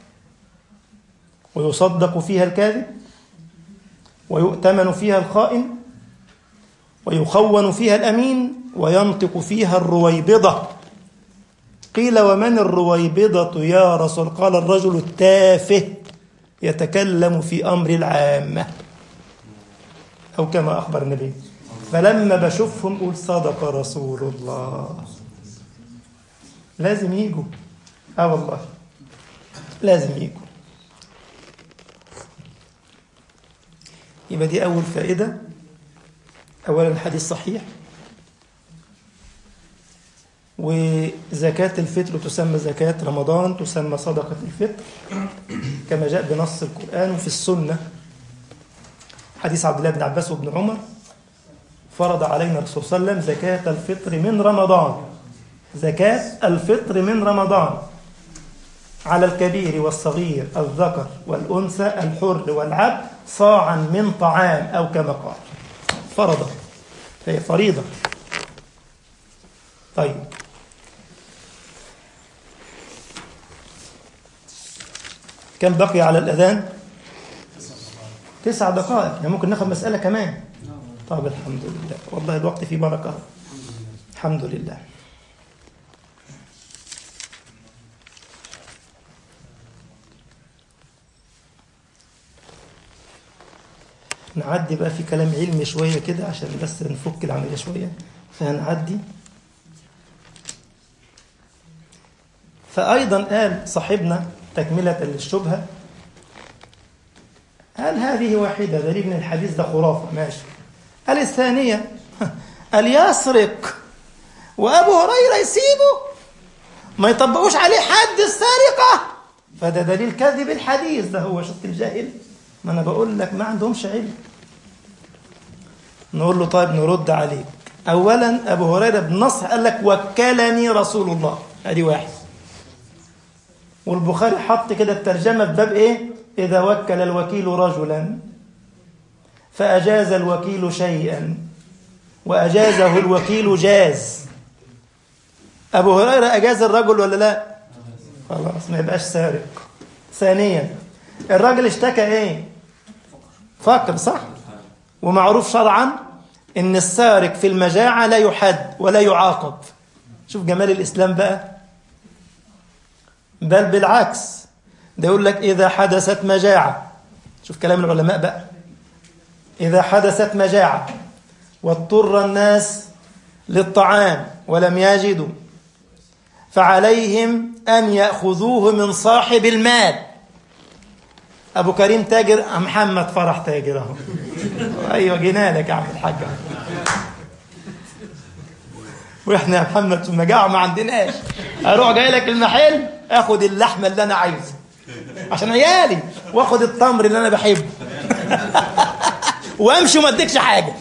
ويصدق فيها الكاذب ويؤتمن فيها الخائن ويخون فيها الأمين وينطق فيها الرويبضة. قيل ومن الرويبضة يا رسول؟ قال الرجل التافه يتكلم في أمر العامة، أو كما أخبر النبي. فلما بشوفهم قول صدق رسول الله. لازم يجوا، آه والله لازم يجوا. يبقى دي أول فائدة. أولا الحديث صحيح، وزكاة الفطر تسمى زكاة رمضان، تسمى صدقة الفطر كما جاء بنص القرآن وفي السنة. حديث عبد الله بن عباس وابن عمر: فرض علينا الرسول صلى الله عليه وسلم زكاة الفطر من رمضان، زكاة الفطر من رمضان على الكبير والصغير الذكر والأنثى الحر والعبد صاعا من طعام، أو كما قال فرض، فهي فريضة. طيب كم بقي على الأذان؟ تسع دقائق، يعني ممكن ناخد مسألة كمان. طيب الحمد لله، والله الوقت فيه بركة، الحمد لله. نعدي بقى في كلام علمي شوية كده عشان بس نفك العملية شوية، فهنعدي. فأيضا قال صاحبنا تكملة للشبهة، قال هذه واحدة دليل من الحديث ده خرافة، ماشي. قال الثانية قال يسرق وأبو هريرة يسيبه ما يطبقوش عليه حد السرقة، فده دليل كذب الحديث ده. هو شفت الجاهل؟ ما أنا بقول لك ما عندهمش علم. نقول له طيب نرد عليك. أولا أبو هريرة بنص قال لك وكلني رسول الله، هذه واحد. والبخاري حط كده الترجمة في باب إيه؟ إذا وكل الوكيل رجلا فأجاز الوكيل شيئا وأجازه الوكيل جاز. أبو هريرة أجاز الرجل ولا لا؟ خلاص ما يبقاش سارق. ثانيا الراجل اشتكى إيه؟ فقر، صح؟ ومعروف شرعا إن السارق في المجاعة لا يحد ولا يعاقب. شوف جمال الإسلام بقى، بل بالعكس ده يقول لك إذا حدثت مجاعة، شوف كلام العلماء بقى، إذا حدثت مجاعة واضطر الناس للطعام ولم يجدوا فعليهم أن يأخذوه من صاحب المال. أبو كريم تاجر، محمد فرح تاجر اهو. أيوة جينا لك يا عم الحاج، وإحنا يا محمد في المجاعة ما عندناش، أروح جاي لك المحل أخذ اللحمة اللي أنا عايزها عشان عيالي، واخد التمر اللي انا بحبه وامشي وما اديكش حاجه.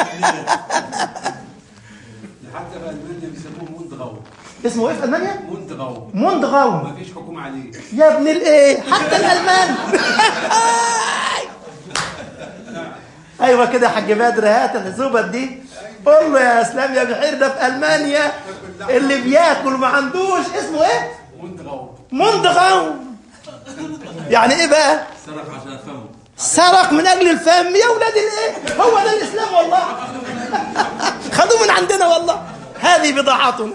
حتى في المانيا بيسموه مندغاو. اسمه ايه في المانيا؟ مندغاو. مندغاو، ما فيش حكومه عليه يا ابن الايه، حتى الالمان. ايوه كده يا حاج بدر، هات الزبد دي قول له يا اسلام يا بحير ده في المانيا اللي بياكل ما عندوش اسمه ايه؟ مندغاو. مندغاو يعني ايه بقى؟ سرق عشان فمه، سرق من اجل الفم. يا ولاد الايه، هو ده الاسلام والله. خدوه من عندنا والله، هذه بضاعتنا.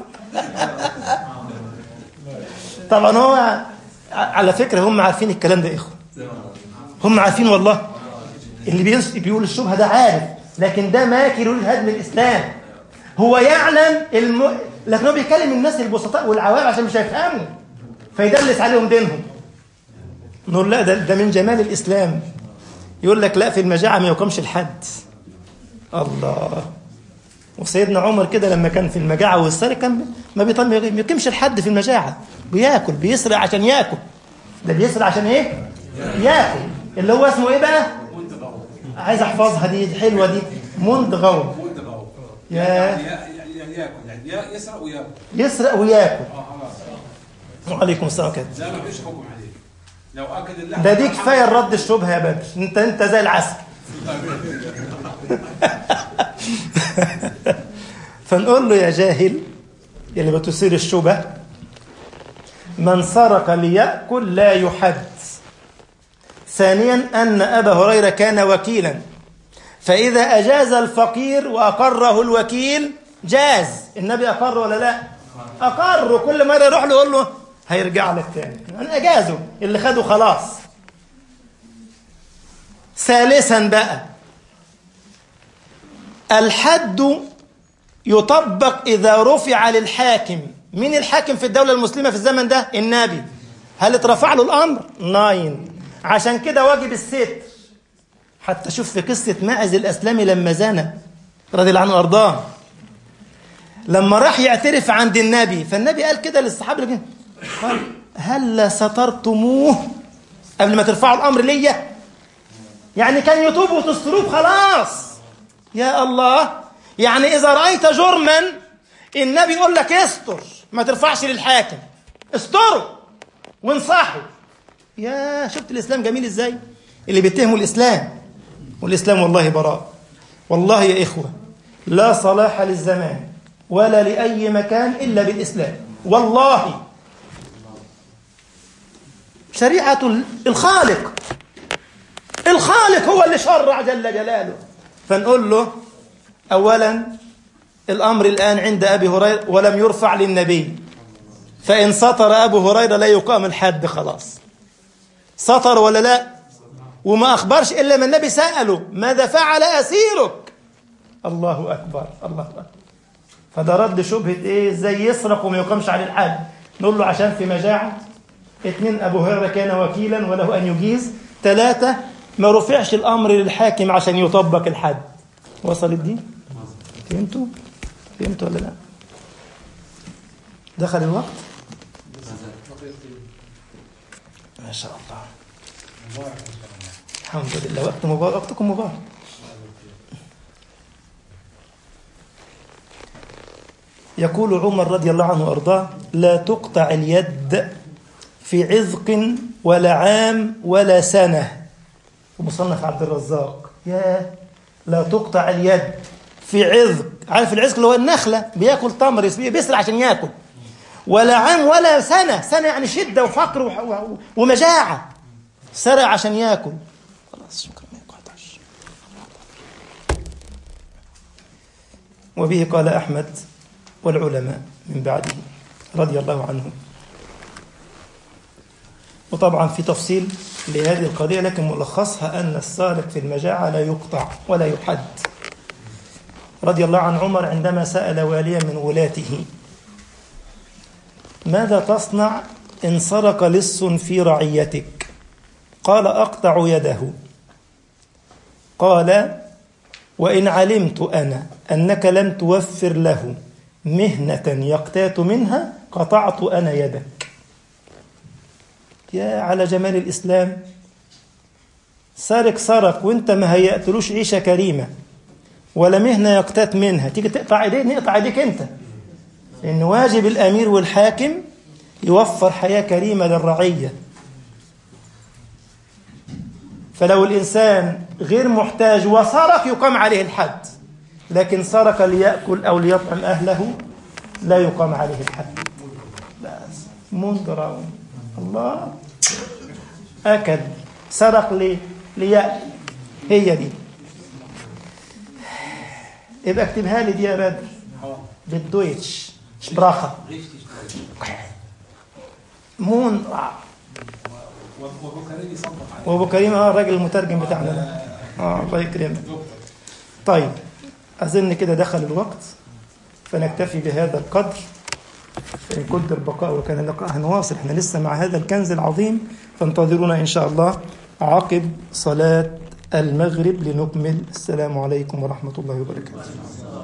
طبعا هو على فكره هم عارفين الكلام ده يا اخوه، هم عارفين والله. اللي بيقول الشبهه ده عارف، لكن ده ماكر لهدم الاسلام. هو يعلم الم... لكن هو بيكلم الناس البسطاء والعوام عشان مش هيفهموا، فيدلس عليهم دينهم. نقول لا، ده, ده من جمال الإسلام. يقول لك لا، في المجاعة ما يقومش الحد. الله. وسيدنا عمر كده لما كان في المجاعة والسرقة كان ما بيقيمش الحد في المجاعة، بياكل بيسرق عشان ياكل. ده بيسرق عشان ايه؟ ياكل. اللي هو اسمه ايه بقى؟ مندغوب. عايز احفظها دي، حلوه دي. مندغوب. مندغوب. يا يعني يعني ياكل يعني يا- يسرق وياكل. يسرق وياكل. اه خلاص. وعليكم السلام كده. ده ما فيش حكم عليه. لو اكل اللحم ده دي كفايه الرد الشبهه يا بدر، انت انت زي العسل. فنقول له يا جاهل اللي بتثير الشبه، من سرق ليأكل لا يحد. ثانيا أن أبا هريرة كان وكيلا، فإذا أجاز الفقير وأقره الوكيل جاز. النبي أقر ولا لا؟ أقر. كل مرة يروح له يقول له هيرجع لك تاني، أنا أجازه، اللي خده خلاص. ثالثا بقى، الحد يطبق إذا رفع للحاكم. مين الحاكم في الدولة المسلمة في الزمن ده؟ النبي. هل اترفع له الأمر؟ ناين. عشان كده واجب الستر. حتى شوف في قصة ماعز الأسلمي لما زنى رضي الله عنه وأرضاه، لما راح يعترف عند النبي، فالنبي قال كده للصحابة اللي قال هل سترتموه قبل ما ترفعوا الأمر ليا؟ يعني كان يتوب وتستروه خلاص. يا الله، يعني إذا رأيت جرما النبي يقول لك استر، ما ترفعش للحاكم، استره وانصحه. يا شفت الإسلام جميل إزاي؟ اللي بيتهموا الإسلام، والإسلام والله براء. والله يا إخوة لا صلاح للزمان ولا لأي مكان إلا بالإسلام. والله شريعة الخالق، الخالق هو اللي شرع جل جلاله. فنقول له أولا الأمر الآن عند أبي هريرة ولم يرفع للنبي، فإن سطر أبو هريرة لا يقام الحد خلاص. سطر ولا لا؟ وما أخبرش إلا ما النبي سأله ماذا فعل أسيرك. الله أكبر الله أكبر. فده رد شبهة إيه إزاي يسرق وما يقامش عليه الحد. نقول له عشان في مجاعة. اثنين أبو هريرة كان وكيلا وله أن يجيز. ثلاثة ما رفعش الأمر للحاكم عشان يطبق الحد. وصل الدين؟ فهمتوا؟ فهمتوا ولا لا؟ دخل الوقت؟ ما شاء الله، الحمد لله. وقت مبارك، وقتكم مبارك. يقول عمر رضي الله عنه وأرضاه لا تقطع اليد في عذق ولا عام ولا سنة. ومصنف عبد الرزاق. يا لا تقطع اليد في عذق. عارف العذق اللي هو النخلة، بياكل تمر بيسرع عشان ياكل. ولا عام ولا سنة. سنة يعني شدة وفقر ومجاعة، سرع عشان ياكل. خلاص شكرا ما يقطعش. وبه قال أحمد والعلماء من بعده رضي الله عنهم. وطبعا في تفصيل لهذه القضية، لكن ملخصها أن السارق في المجاعة لا يقطع ولا يحد. رضي الله عن عمر عندما سأل واليا من ولاته ماذا تصنع إن سرق لص في رعيتك؟ قال أقطع يده. قال وإن علمت أنا أنك لم توفر له مهنة يقتات منها قطعت أنا يدك. يا على جمال الإسلام. سارق سرق وانت ما هيأتلوش عيشة كريمة ولا مهنة يقتات منها، تيجي تقطع ايديك، نقطع ايديك انت. لأن واجب الأمير والحاكم يوفر حياة كريمة للرعية. فلو الإنسان غير محتاج وسرق يقام عليه الحد، لكن سرق ليأكل أو ليطعم أهله لا يقام عليه الحد. بس منذر الله أكل سرق لي ليأكل. هي دي. يبقى اكتبها لي دي يا بدر بالدويتش شبراخة مون. وابو كريم اه الراجل المترجم بتاعنا اه الله يكرمك. طيب اظن كده دخل الوقت، فنكتفي بهذا القدر. إن قدر البقاء وكان اللقاء هنواصل، احنا لسه مع هذا الكنز العظيم، فانتظرونا إن شاء الله عقب صلاة المغرب لنكمل. السلام عليكم ورحمة الله وبركاته.